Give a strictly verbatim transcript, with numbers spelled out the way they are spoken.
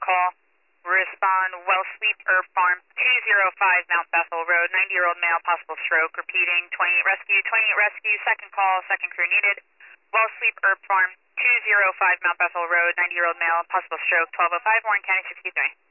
call. Respond, Wellsleep Herb Farm, two oh five Mount Bethel Road, ninety-year-old male, possible stroke. Repeating, twenty-eight rescue, twenty-eight rescue, second call, second crew needed. Wellsleep Herb Farm, two oh five Mount Bethel Road, ninety-year-old male, possible stroke, twelve oh five, Warren County sixty-three.